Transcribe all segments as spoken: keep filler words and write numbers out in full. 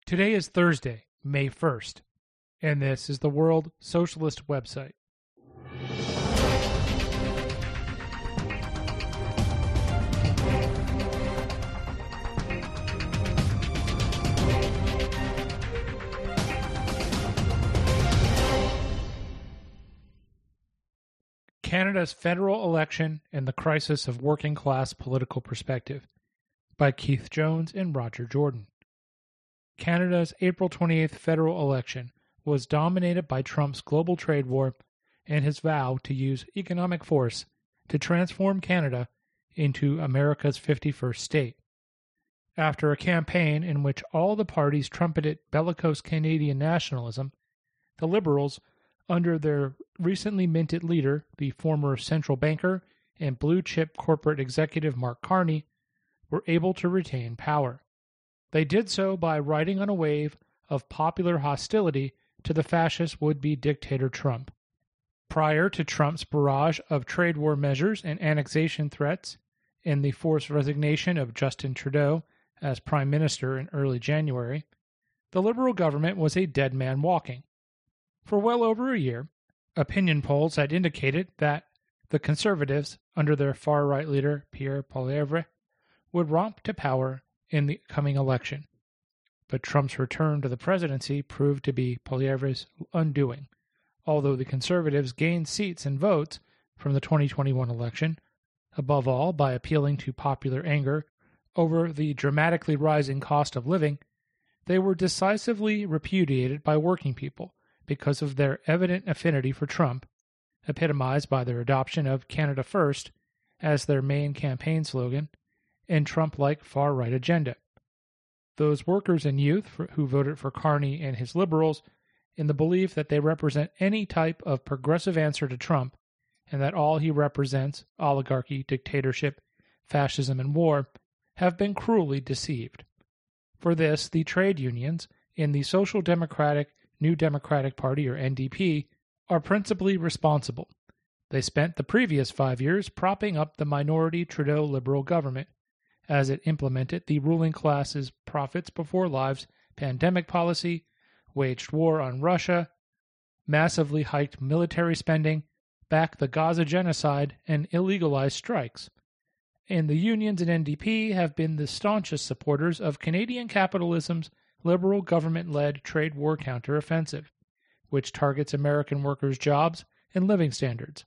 Today is Thursday, May first, and this is the World Socialist Website. Canada's Federal Election and the Crisis of Working-Class Political Perspective by Keith Jones and Roger Jordan. Canada's April twenty-eighth federal election was dominated by Trump's global trade war and his vow to use economic force to transform Canada into America's fifty-first state. After a campaign in which all the parties trumpeted bellicose Canadian nationalism, the Liberals, under their recently minted leader, the former central banker and blue-chip corporate executive Mark Carney, were able to retain power. They did so by riding on a wave of popular hostility to the fascist would-be dictator Trump. Prior to Trump's barrage of trade war measures and annexation threats and the forced resignation of Justin Trudeau as Prime Minister in early January, the Liberal government was a dead man walking. For well over a year, opinion polls had indicated that the Conservatives, under their far-right leader Pierre Poilievre, would romp to power in the coming election. But Trump's return to the presidency proved to be Poilievre's undoing, although the Conservatives gained seats and votes from the twenty twenty-one election, above all by appealing to popular anger over the dramatically rising cost of living. They were decisively repudiated by working people because of their evident affinity for Trump, epitomized by their adoption of Canada First as their main campaign slogan, and Trump-like far-right agenda. Those workers and youth for, who voted for Carney and his Liberals in the belief that they represent any type of progressive answer to Trump and that all he represents, oligarchy, dictatorship, fascism, and war, have been cruelly deceived. For this, the trade unions in the Social Democratic New Democratic Party, or N D P, are principally responsible. They spent the previous five years propping up the minority Trudeau Liberal government, as it implemented the ruling class's profits before lives pandemic policy, waged war on Russia, massively hiked military spending, backed the Gaza genocide, and illegalized strikes. And the unions in N D P have been the staunchest supporters of Canadian capitalism's liberal government-led trade war counteroffensive, which targets American workers' jobs and living standards.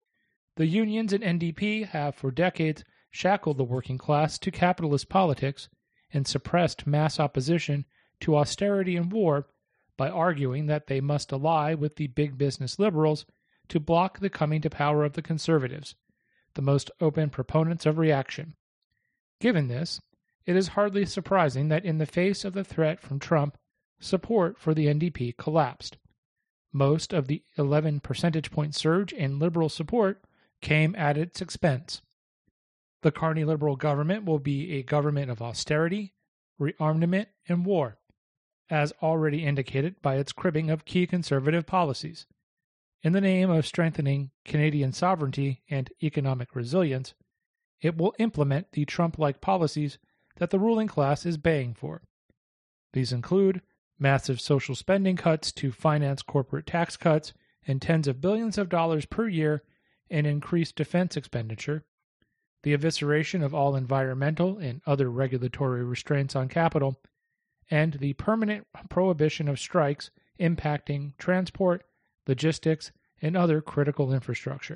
The unions in N D P have for decades shackled the working class to capitalist politics and suppressed mass opposition to austerity and war by arguing that they must ally with the big business liberals to block the coming to power of the Conservatives, the most open proponents of reaction. Given this, it is hardly surprising that in the face of the threat from Trump, support for the N D P collapsed. Most of the eleven percentage point surge in liberal support came at its expense. The Carney Liberal government will be a government of austerity, rearmament, and war, as already indicated by its cribbing of key conservative policies. In the name of strengthening Canadian sovereignty and economic resilience, it will implement the Trump-like policies that the ruling class is baying for. These include massive social spending cuts to finance corporate tax cuts and tens of billions of dollars per year in increased defense expenditure, the evisceration of all environmental and other regulatory restraints on capital, and the permanent prohibition of strikes impacting transport, logistics, and other critical infrastructure.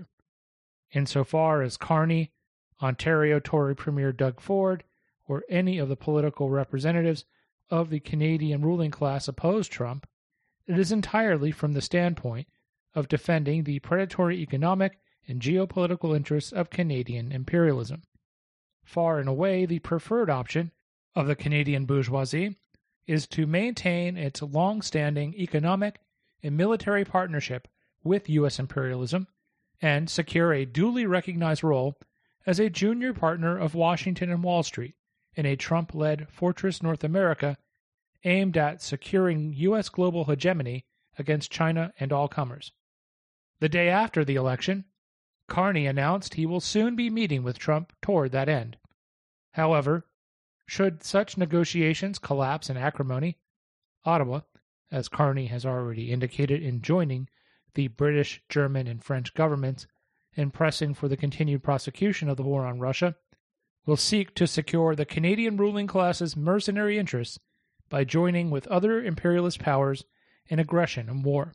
Insofar as Carney, Ontario Tory Premier Doug Ford, or any of the political representatives of the Canadian ruling class oppose Trump, it is entirely from the standpoint of defending the predatory economic and geopolitical interests of Canadian imperialism. Far and away, the preferred option of the Canadian bourgeoisie is to maintain its long-standing economic and military partnership with U S imperialism and secure a duly recognized role as a junior partner of Washington and Wall Street in a Trump-led Fortress North America aimed at securing U S global hegemony against China and all comers. The day after the election, Carney announced he will soon be meeting with Trump toward that end. However, should such negotiations collapse in acrimony, Ottawa, as Carney has already indicated in joining the British, German, and French governments in pressing for the continued prosecution of the war on Russia, will seek to secure the Canadian ruling class's mercenary interests by joining with other imperialist powers in aggression and war.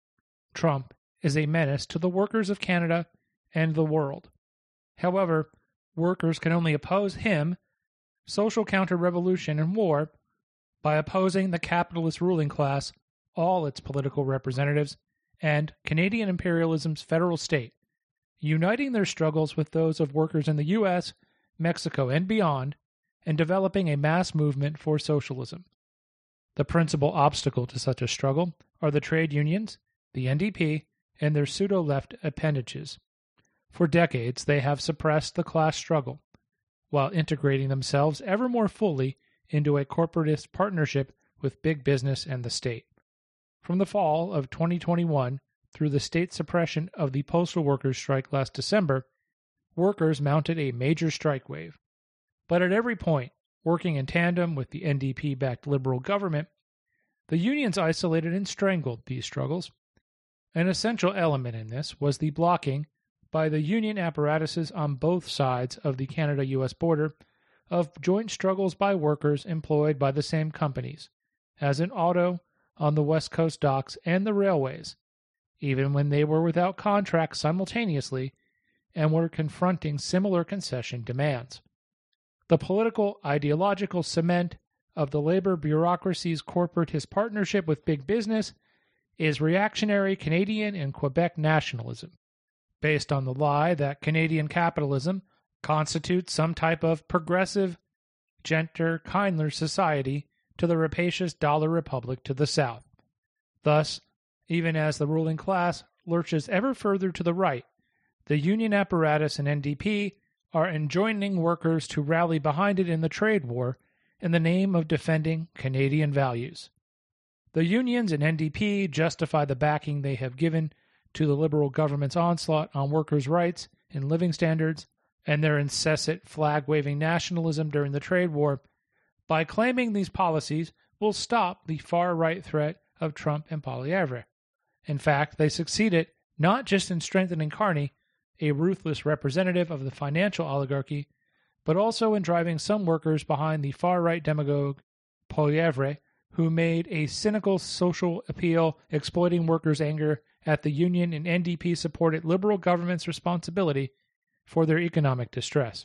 Trump is a menace to the workers of Canada and the world. However, workers can only oppose him, social counter-revolution, and war by opposing the capitalist ruling class, all its political representatives, and Canadian imperialism's federal state, uniting their struggles with those of workers in the U S, Mexico, and beyond, and developing a mass movement for socialism. The principal obstacle to such a struggle are the trade unions, the N D P, and their pseudo-left appendages. For decades, they have suppressed the class struggle, while integrating themselves ever more fully into a corporatist partnership with big business and the state. From the fall of twenty twenty-one through the state suppression of the postal workers' strike last December, workers mounted a major strike wave. But at every point, working in tandem with the N D P-backed Liberal government, the unions isolated and strangled these struggles. An essential element in this was the blocking by the union apparatuses on both sides of the Canada-U S border of joint struggles by workers employed by the same companies, as in auto, on the West Coast docks, and the railways, even when they were without contracts simultaneously and were confronting similar concession demands. The political, ideological cement of the labor bureaucracy's corporatist partnership with big business is reactionary Canadian and Quebec nationalism, based on the lie that Canadian capitalism constitutes some type of progressive, gentler, kinder society to the rapacious dollar republic to the south. Thus, even as the ruling class lurches ever further to the right, the union apparatus and N D P are enjoining workers to rally behind it in the trade war in the name of defending Canadian values. The unions and N D P justify the backing they have given to the Liberal government's onslaught on workers' rights and living standards, and their incessant flag-waving nationalism during the trade war by claiming these policies will stop the far-right threat of Trump and Poilievre. In fact, they succeeded not just in strengthening Carney, a ruthless representative of the financial oligarchy, but also in driving some workers behind the far-right demagogue Poilievre, who made a cynical social appeal exploiting workers' anger at the union and N D P-supported Liberal government's responsibility for their economic distress.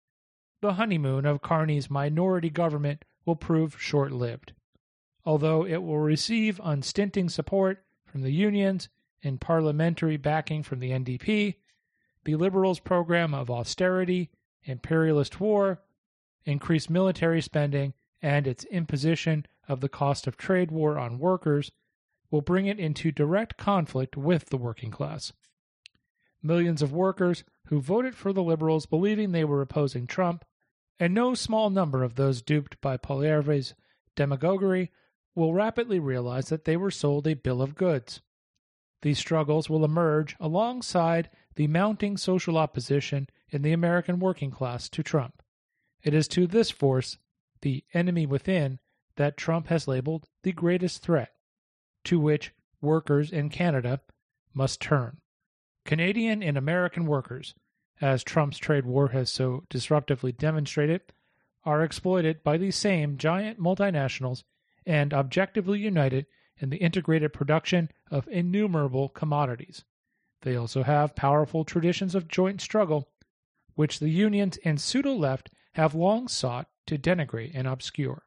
The honeymoon of Carney's minority government will prove short-lived. Although it will receive unstinting support from the unions and parliamentary backing from the N D P, the Liberals' program of austerity, imperialist war, increased military spending, and its imposition of the cost of trade war on workers will bring it into direct conflict with the working class. Millions of workers who voted for the Liberals believing they were opposing Trump, and no small number of those duped by Poilievre's demagoguery, will rapidly realize that they were sold a bill of goods. These struggles will emerge alongside the mounting social opposition in the American working class to Trump. It is to this force, the enemy within, that Trump has labeled the greatest threat, to which workers in Canada must turn. Canadian and American workers, as Trump's trade war has so disruptively demonstrated, are exploited by these same giant multinationals and objectively united in the integrated production of innumerable commodities. They also have powerful traditions of joint struggle, which the unions and pseudo-left have long sought to denigrate and obscure.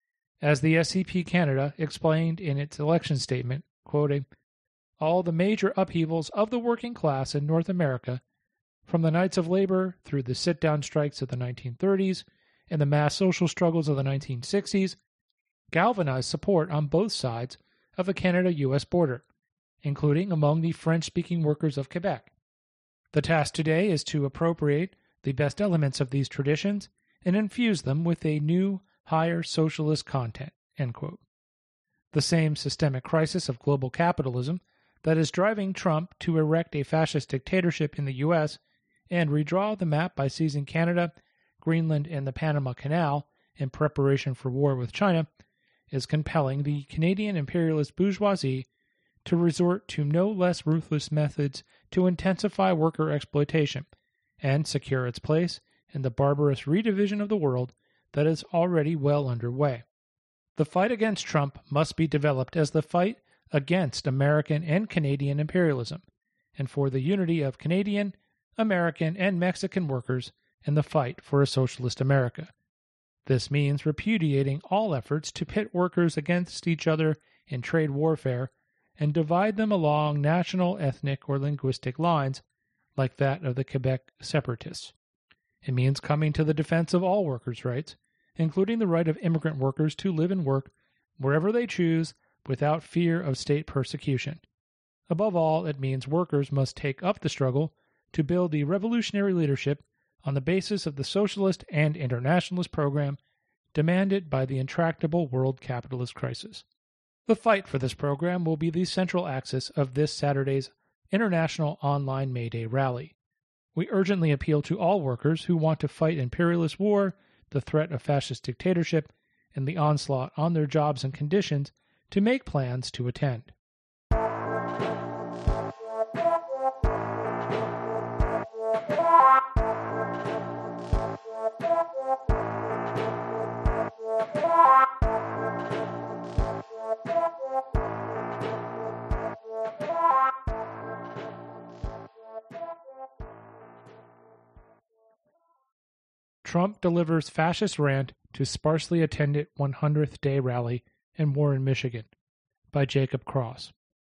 As the S C P Canada explained in its election statement, quoting, "All the major upheavals of the working class in North America, from the Knights of Labor through the sit-down strikes of the nineteen thirties and the mass social struggles of the nineteen sixties, galvanized support on both sides of the Canada-U S border, including among the French-speaking workers of Quebec. The task today is to appropriate the best elements of these traditions and infuse them with a new, higher socialist content." End quote. The same systemic crisis of global capitalism that is driving Trump to erect a fascist dictatorship in the U S and redraw the map by seizing Canada, Greenland, and the Panama Canal in preparation for war with China is compelling the Canadian imperialist bourgeoisie to resort to no less ruthless methods to intensify worker exploitation and secure its place in the barbarous redivision of the world that is already well underway. The fight against Trump must be developed as the fight against American and Canadian imperialism, and for the unity of Canadian, American, and Mexican workers in the fight for a socialist America. This means repudiating all efforts to pit workers against each other in trade warfare and divide them along national, ethnic, or linguistic lines like that of the Quebec separatists. It means coming to the defense of all workers' rights, including the right of immigrant workers to live and work wherever they choose without fear of state persecution. Above all, it means workers must take up the struggle to build the revolutionary leadership on the basis of the socialist and internationalist program demanded by the intractable world capitalist crisis. The fight for this program will be the central axis of this Saturday's International Online May Day rally. We urgently appeal to all workers who want to fight imperialist war, the threat of fascist dictatorship, and the onslaught on their jobs and conditions to make plans to attend. Trump delivers fascist rant to sparsely attended one hundredth day rally in Warren, Michigan, by Jacob Cross.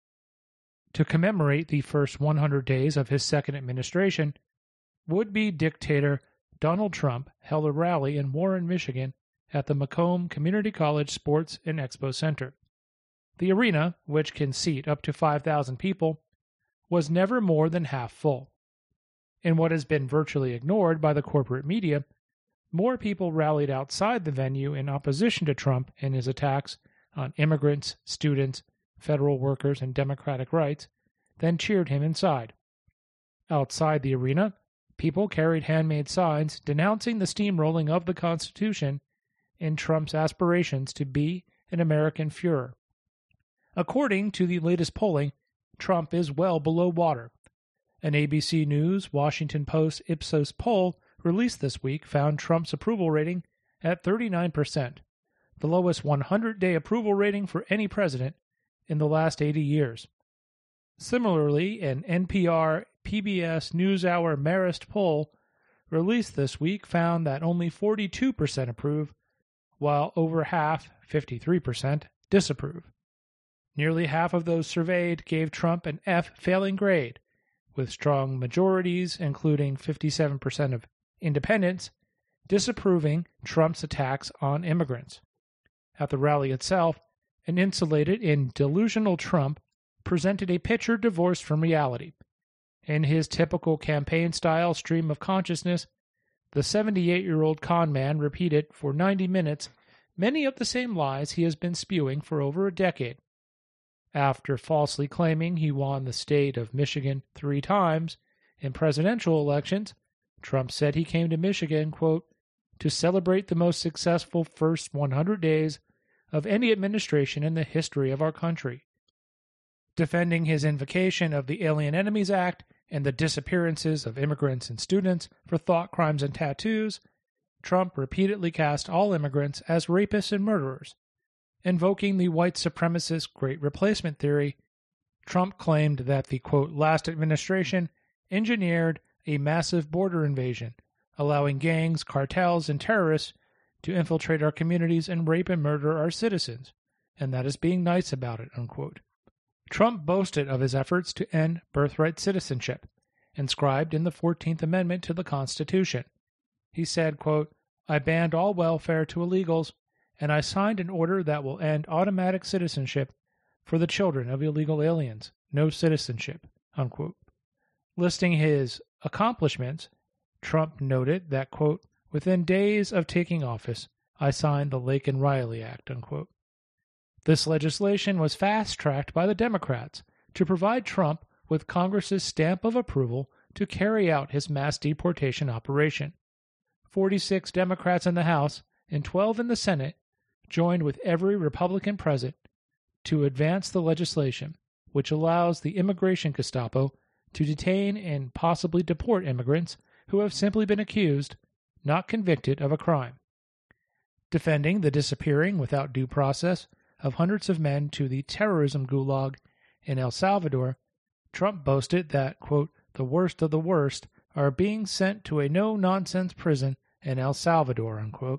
To commemorate the first one hundred days of his second administration, would-be dictator Donald Trump held a rally in Warren, Michigan at the Macomb Community College Sports and Expo Center. The arena, which can seat up to five thousand people, was never more than half full. In what has been virtually ignored by the corporate media, more people rallied outside the venue in opposition to Trump and his attacks on immigrants, students, federal workers, and democratic rights than cheered him inside. Outside the arena, people carried handmade signs denouncing the steamrolling of the Constitution and Trump's aspirations to be an American Führer. According to the latest polling, Trump is well below water. An A B C News, Washington Post Ipsos poll released this week found Trump's approval rating at thirty-nine percent, the lowest one hundred day approval rating for any president in the last eighty years. Similarly, an N P R P B S NewsHour Marist poll released this week found that only forty-two percent approve, while over half, fifty-three percent, disapprove. Nearly half of those surveyed gave Trump an F failing grade, with strong majorities, including fifty-seven percent of independents, disapproving Trump's attacks on immigrants. At the rally itself, an insulated and delusional Trump presented a picture divorced from reality. In his typical campaign-style stream of consciousness, the seventy-eight-year-old con man repeated for ninety minutes many of the same lies he has been spewing for over a decade. After falsely claiming he won the state of Michigan three times in presidential elections, Trump said he came to Michigan, quote, to celebrate the most successful first one hundred days of any administration in the history of our country. Defending his invocation of the Alien Enemies Act and the disappearances of immigrants and students for thought crimes and tattoos, Trump repeatedly cast all immigrants as rapists and murderers. Invoking the white supremacist Great Replacement theory, Trump claimed that the, quote, last administration engineered a massive border invasion, allowing gangs, cartels, and terrorists to infiltrate our communities and rape and murder our citizens, and that is being nice about it, unquote. Trump boasted of his efforts to end birthright citizenship, inscribed in the fourteenth Amendment to the Constitution. He said, quote, I banned all welfare to illegals, and I signed an order that will end automatic citizenship for the children of illegal aliens, no citizenship, unquote. Listing his accomplishments, Trump noted that, quote, within days of taking office, I signed the Laken Riley Act, unquote. This legislation was fast-tracked by the Democrats to provide Trump with Congress's stamp of approval to carry out his mass deportation operation. forty-six Democrats in the House and twelve in the Senate joined with every Republican present to advance the legislation which allows the immigration Gestapo to detain and possibly deport immigrants who have simply been accused, not convicted, of a crime. Defending the disappearing without due process of hundreds of men to the terrorism gulag in El Salvador, Trump boasted that, quote, the worst of the worst are being sent to a no-nonsense prison in El Salvador, unquote.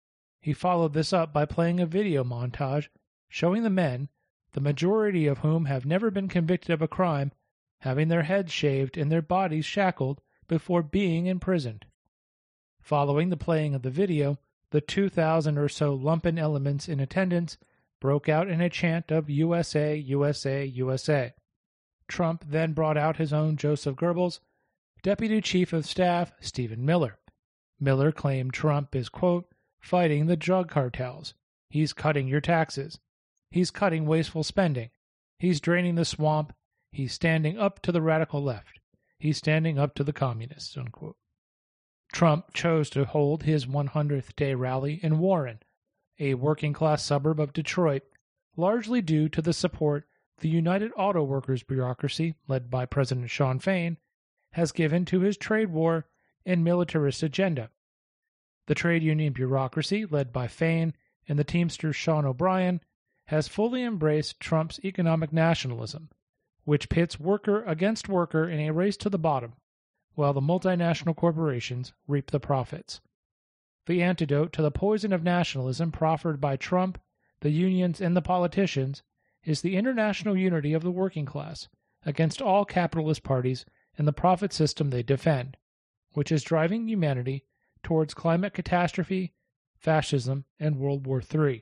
He followed this up by playing a video montage showing the men, the majority of whom have never been convicted of a crime, having their heads shaved and their bodies shackled before being imprisoned. Following the playing of the video, the two thousand or so lumpen elements in attendance broke out in a chant of U S A, U S A, U S A. Trump then brought out his own Joseph Goebbels, Deputy Chief of Staff Stephen Miller. Miller claimed Trump is, quote, fighting the drug cartels. He's cutting your taxes. He's cutting wasteful spending. He's draining the swamp. He's standing up to the radical left. He's standing up to the communists, unquote. Trump chose to hold his one hundredth day rally in Warren, a working-class suburb of Detroit, largely due to the support the United Auto Workers bureaucracy, led by President Shawn Fain, has given to his trade war and militarist agenda. The trade union bureaucracy, led by Fain and the Teamster Sean O'Brien, has fully embraced Trump's economic nationalism, which pits worker against worker in a race to the bottom, while the multinational corporations reap the profits. The antidote to the poison of nationalism proffered by Trump, the unions, and the politicians is the international unity of the working class against all capitalist parties and the profit system they defend, which is driving humanity towards climate catastrophe, fascism, and World War Three.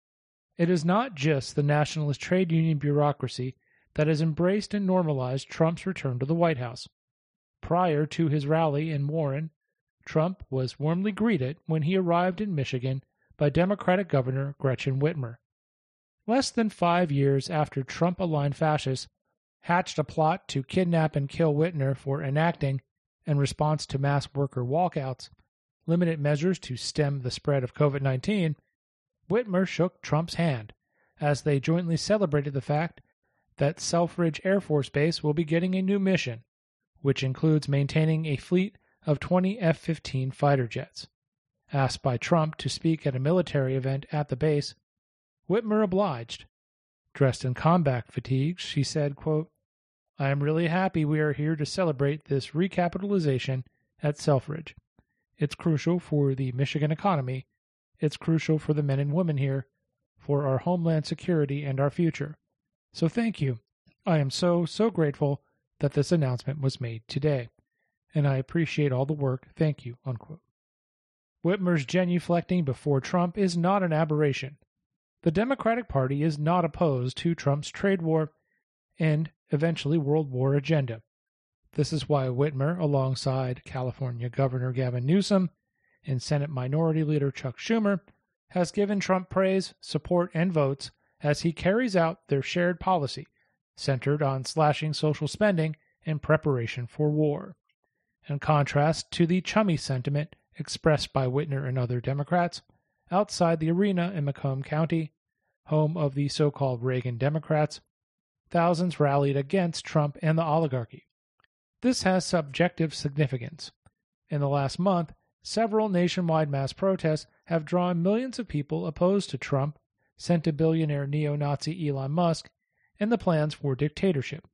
It is not just the nationalist trade union bureaucracy that has embraced and normalized Trump's return to the White House. Prior to his rally in Warren, Trump was warmly greeted when he arrived in Michigan by Democratic Governor Gretchen Whitmer. Less than five years after Trump-aligned fascists hatched a plot to kidnap and kill Whitmer for enacting, in response to mass worker walkouts, limited measures to stem the spread of COVID nineteen, Whitmer shook Trump's hand as they jointly celebrated the fact that Selfridge Air Force Base will be getting a new mission, which includes maintaining a fleet of twenty F fifteen fighter jets. Asked by Trump to speak at a military event at the base, Whitmer obliged. Dressed in combat fatigues, she said, quote, I am really happy we are here to celebrate this recapitalization at Selfridge. It's crucial for the Michigan economy. It's crucial for the men and women here, for our homeland security and our future. So thank you. I am so, so grateful that this announcement was made today, and I appreciate all the work. Thank you, unquote. Whitmer's genuflecting before Trump is not an aberration. The Democratic Party is not opposed to Trump's trade war and eventually World War agenda. This is why Whitmer, alongside California Governor Gavin Newsom and Senate Minority Leader Chuck Schumer, has given Trump praise, support, and votes as he carries out their shared policy centered on slashing social spending in preparation for war. In contrast to the chummy sentiment expressed by Whitmer and other Democrats, outside the arena in Macomb County, home of the so-called Reagan Democrats, thousands rallied against Trump and the oligarchy. This has subjective significance. In the last month, several nationwide mass protests have drawn millions of people opposed to Trump, sent to billionaire neo-Nazi Elon Musk, and the plans for dictatorship.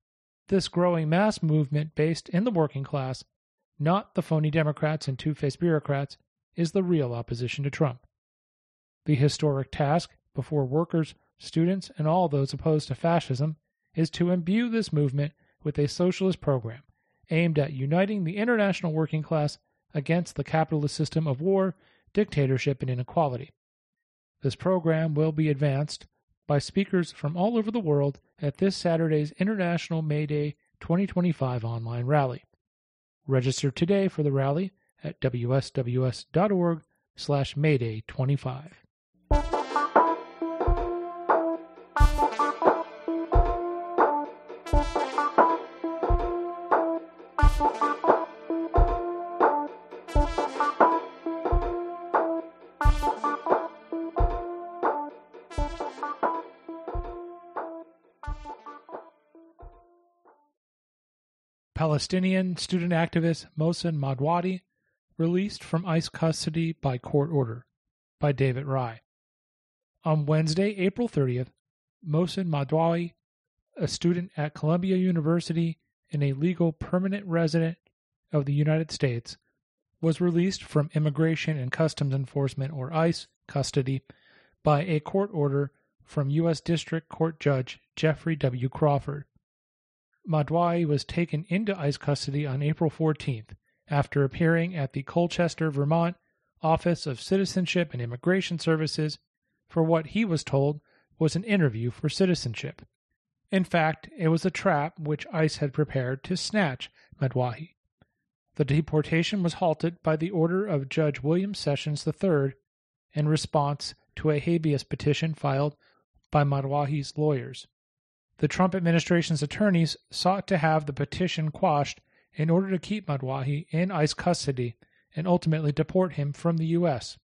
This growing mass movement based in the working class, not the phony Democrats and two-faced bureaucrats, is the real opposition to Trump. The historic task before workers, students, and all those opposed to fascism is to imbue this movement with a socialist program aimed at uniting the international working class against the capitalist system of war, dictatorship, and inequality. This program will be advanced by speakers from all over the world at this Saturday's International May Day twenty twenty-five online rally. Register today for the rally at w s w s dot org slash mayday twenty-five. Palestinian student activist Mohsen Madwadi, released from ICE custody by court order, by David Rye. On Wednesday, April thirtieth, Mohsen Madwadi, a student at Columbia University and a legal permanent resident of the United States, was released from Immigration and Customs Enforcement, or ICE, custody by a court order from U S District Court Judge Jeffrey W. Crawford. Madwadi was taken into ICE custody on April fourteenth after appearing at the Colchester, Vermont Office of Citizenship and Immigration Services for what he was told was an interview for citizenship. In fact, it was a trap which ICE had prepared to snatch Madwadi. The deportation was halted by the order of Judge William Sessions the third in response to a habeas petition filed by Madwadi's lawyers. The Trump administration's attorneys sought to have the petition quashed in order to keep Madwadi in ICE custody and ultimately deport him from the U S.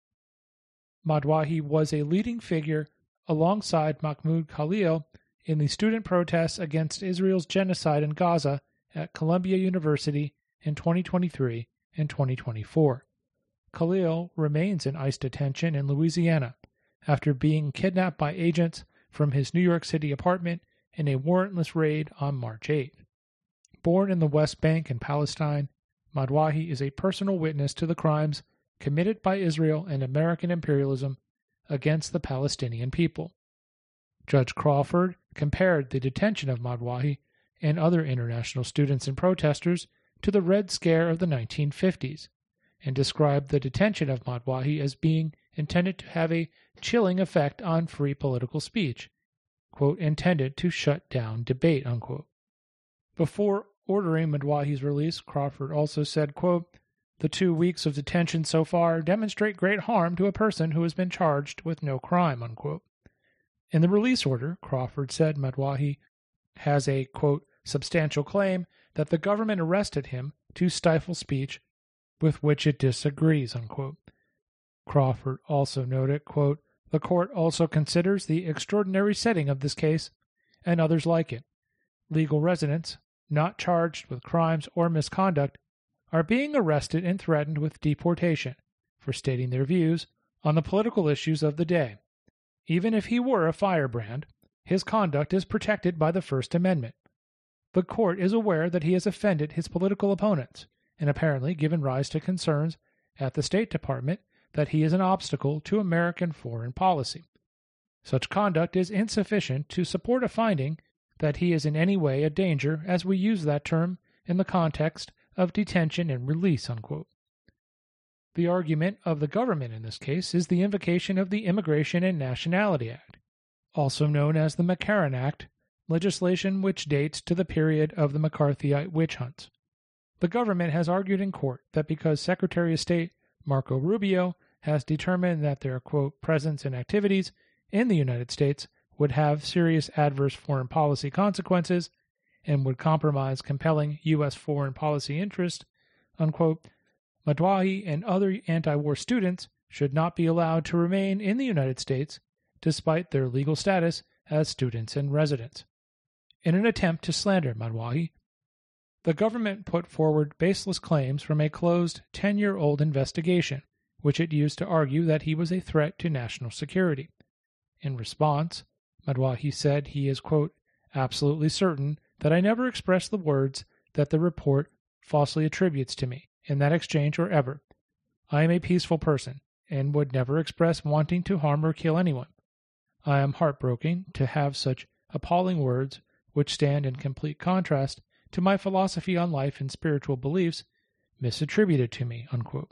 Madwadi was a leading figure alongside Mahmoud Khalil in the student protests against Israel's genocide in Gaza at Columbia University in twenty twenty-three and twenty twenty-four. Khalil remains in ICE detention in Louisiana after being kidnapped by agents from his New York City apartment in a warrantless raid on March eighth. Born in the West Bank in Palestine, Madwadi is a personal witness to the crimes committed by Israel and American imperialism against the Palestinian people. Judge Crawford compared the detention of Madwadi and other international students and protesters to the Red Scare of the nineteen fifties, and described the detention of Madwadi as being intended to have a chilling effect on free political speech, quote, intended to shut down debate, unquote. Before ordering Madwadi's release, Crawford also said, quote, the two weeks of detention so far demonstrate great harm to a person who has been charged with no crime, unquote. In the release order, Crawford said Madwadi has a, quote, substantial claim that the government arrested him to stifle speech with which it disagrees, unquote. Crawford also noted, quote, the court also considers the extraordinary setting of this case and others like it. Legal residents, not charged with crimes or misconduct, are being arrested and threatened with deportation for stating their views on the political issues of the day. Even if he were a firebrand, his conduct is protected by the First Amendment. The court is aware that he has offended his political opponents and apparently given rise to concerns at the State Department that he is an obstacle to American foreign policy. Such conduct is insufficient to support a finding that he is in any way a danger as we use that term in the context of detention and release, unquote. The argument of the government in this case is the invocation of the Immigration and Nationality Act, also known as the McCarran Act, legislation which dates to the period of the McCarthyite witch hunts. The government has argued in court that because Secretary of State Marco Rubio has determined that their, quote, presence and activities in the United States would have serious adverse foreign policy consequences and would compromise compelling U S foreign policy interests, unquote, Madwadi and other anti-war students should not be allowed to remain in the United States despite their legal status as students and residents. In an attempt to slander Madwadi, the government put forward baseless claims from a closed ten-year-old investigation, which it used to argue that he was a threat to national security. In response, Madwadi said he is, quote, absolutely certain that I never expressed the words that the report falsely attributes to me in that exchange or ever. I am a peaceful person and would never express wanting to harm or kill anyone. I am heartbroken to have such appalling words, which stand in complete contrast to my philosophy on life and spiritual beliefs, misattributed to me, unquote.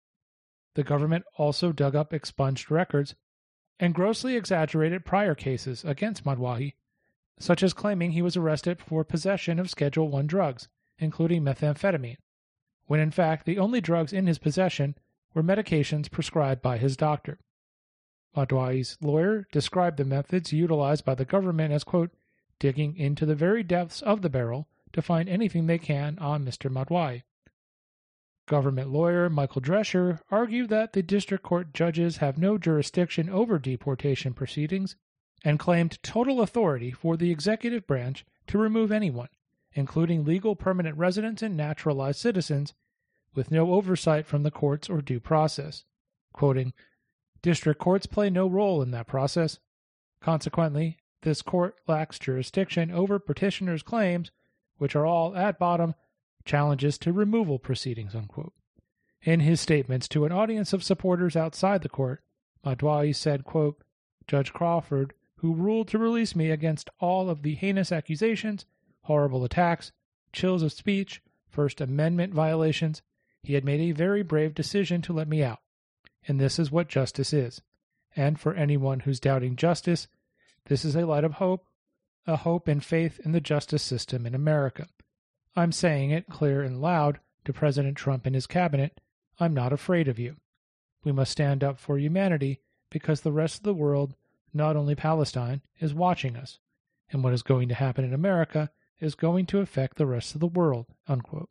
The government also dug up expunged records and grossly exaggerated prior cases against Madwadi, such as claiming he was arrested for possession of Schedule one drugs, including methamphetamine, when in fact the only drugs in his possession were medications prescribed by his doctor. Madwadi's lawyer described the methods utilized by the government as, quote, digging into the very depths of the barrel to find anything they can on Mister Madwadi. Government lawyer Michael Drescher argued that the district court judges have no jurisdiction over deportation proceedings and claimed total authority for the executive branch to remove anyone, including legal permanent residents and naturalized citizens, with no oversight from the courts or due process. Quoting, "District courts play no role in that process. Consequently, this court lacks jurisdiction over petitioners' claims, which are all, at bottom, challenges to removal proceedings." Unquote. In his statements to an audience of supporters outside the court, Madhawi said, quote, "Judge Crawford, who ruled to release me against all of the heinous accusations, horrible attacks, chills of speech, First Amendment violations, he had made a very brave decision to let me out. And this is what justice is. And for anyone who's doubting justice, this is a light of hope, a hope and faith in the justice system in America. I'm saying it clear and loud to President Trump and his cabinet. I'm not afraid of you. We must stand up for humanity because the rest of the world, not only Palestine, is watching us. And what is going to happen in America is going to affect the rest of the world." Unquote.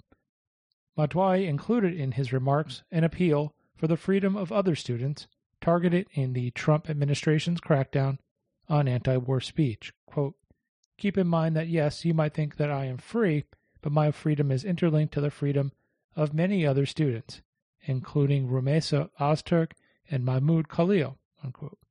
Madhawi included in his remarks an appeal for the freedom of other students targeted in the Trump administration's crackdown on anti-war speech. Quote, "Keep in mind that yes, you might think that I am free, but my freedom is interlinked to the freedom of many other students, including Rumeysa Ozturk and Mahmoud Khalil." Unquote.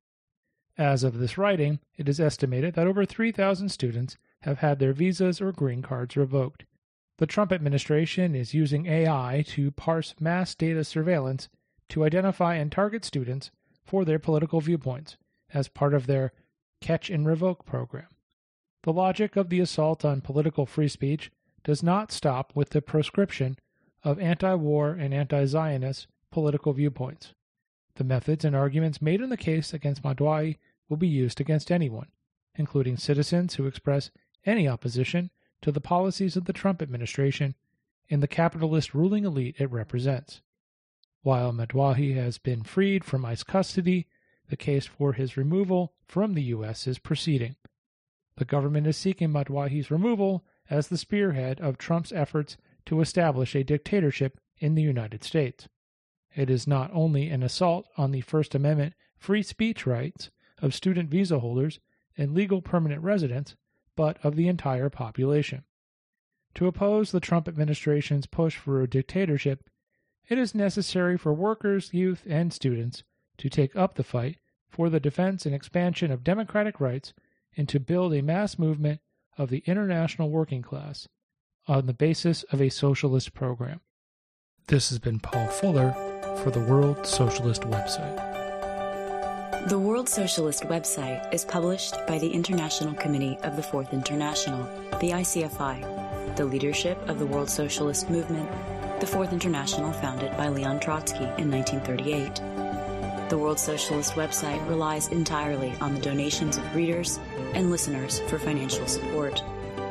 As of this writing, it is estimated that over three thousand students have had their visas or green cards revoked. The Trump administration is using A I to parse mass data surveillance to identify and target students for their political viewpoints as part of their catch and revoke program. The logic of the assault on political free speech does not stop with the proscription of anti-war and anti-Zionist political viewpoints. The methods and arguments made in the case against Madhawi will be used against anyone, including citizens who express any opposition to the policies of the Trump administration and the capitalist ruling elite it represents. While Madhawi has been freed from ICE custody, the case for his removal from the U S is proceeding. The government is seeking Madhawi's removal as the spearhead of Trump's efforts to establish a dictatorship in the United States. It is not only an assault on the First Amendment free speech rights of student visa holders and legal permanent residents, but of the entire population. To oppose the Trump administration's push for a dictatorship, it is necessary for workers, youth, and students to take up the fight for the defense and expansion of democratic rights and to build a mass movement of the international working class on the basis of a socialist program. This has been Paul Fuller for the World Socialist Website. The World Socialist Website is published by the International Committee of the Fourth International, the I C F I, the leadership of the World Socialist Movement, the Fourth International founded by Leon Trotsky in nineteen thirty-eight. The World Socialist Website relies entirely on the donations of readers and listeners for financial support.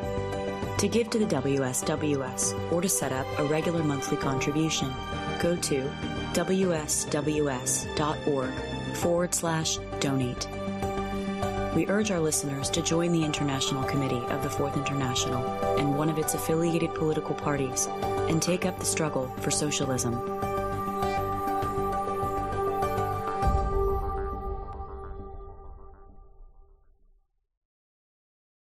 To give to the W S W S or to set up a regular monthly contribution, go to W S W S dot org forward slash donate. We urge our listeners to join the International Committee of the Fourth International and one of its affiliated political parties and take up the struggle for socialism.